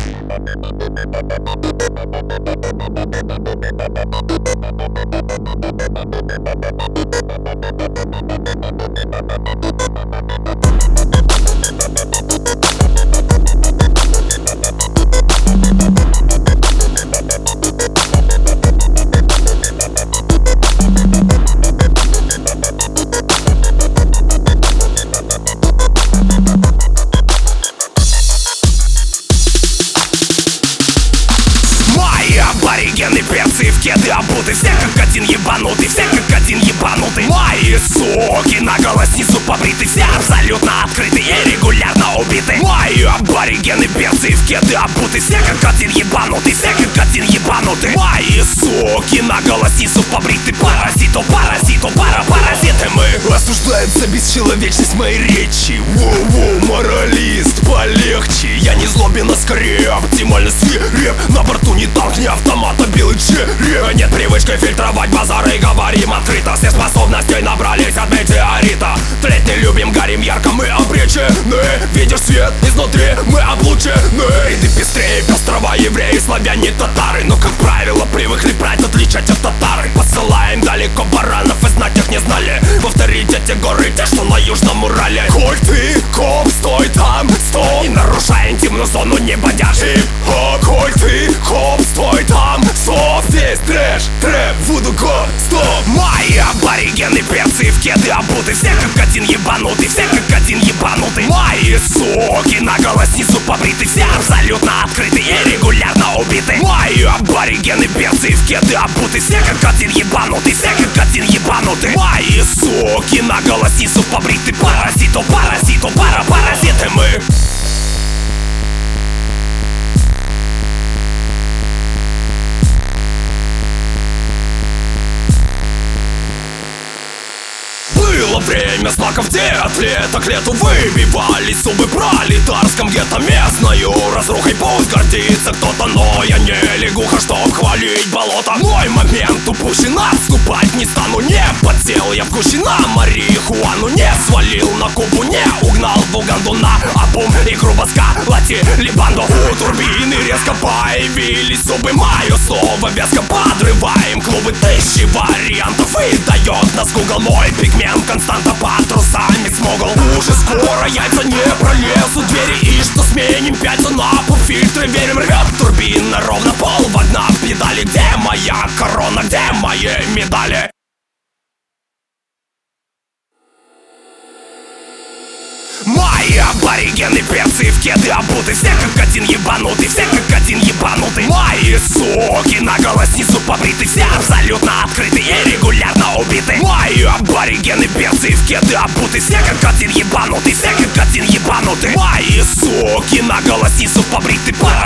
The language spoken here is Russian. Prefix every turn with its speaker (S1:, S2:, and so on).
S1: Аборигены, перцы в кеды обуты, все как один ебанутый, все как один ебанутый. Мои суки наголо снизу побриты, все абсолютно открыты и регулярно убиты. Мои аборигены, перцы в кеды обуты, все как один ебанутый, все как один ебанутый. Мои суки наголо снизу побриты, паразиту, паразиту, паразиты. Мы
S2: осуждается бесчеловечность моей речи. Воу-воу, моралист, полегче. Я не злобен, а скорее оптимально свиреп. На борту не танк, не автомат, а белый череп.
S1: Нет привычки фильтровать базары, говорим открыто. Все способности набрались от метеорита. Тлеть не любим, горим ярко, мы обречены. Видишь свет изнутри, мы облучены.
S2: И ты пестрее пестрого, евреи, славяне, татары. Но, как правило, привыкли брать, отличать от татары. Посылаем далеко баранов, и знать их не знали. В авторитете горы те, что на Южном Урале.
S1: Коль ты коп, стой там, стой, и нарушай интимную зону, не бодяжь.
S2: Хип-хоп, коль ты коп, стой там, стоп. Здесь трэш, трэп, вуду, го, стоп.
S1: Мои аборигены, перцы в кеды обуты, все как один ебанутый, все как один ебанутый. Мои суки наголо снизу побриты, все абсолютно открыты и регулярно убиты. Мои аборигены, перцы в кеды обуты, все как один ебанутый, все как один ебанутый. Мои суки наголо снизу побриты, паразиту, паразиту, паразиты. Мы
S2: было время знаков от лета к лету выбивались зубы пролетарском гетто местною разрухой пусть гордится кто-то, но я не лягуха, чтоб хвалить болото. Мой момент упущен, отступать не стану. Не подсел я в гуще на марихуану, не свалил на Кубу, не угнал в Уганду на обум и грубо сколотили банду. У турбины резко появились зубы, мое слово вязко подрываем клубы. Тысячи вариантов и дает нас Google, мой пигмент константа под трусами смогл.
S1: Уже скоро яйца не пролезут двери, и что сменим пяльца на пуфильтры. Верим, рвет турбина ровно пол вогна в педали. Где моя корона, где мои медали? Мои аборигены, перцы в кеды обуты, все как один ебанутый, все как один ебанутый. Мои суки наголо снизу побриты, все абсолютно открыты и регулярно убиты. Мои аборигены, перцы в кеды обуты, все как один ебанутый, все как один ебанутый. Мои суки наголо снизу побриты,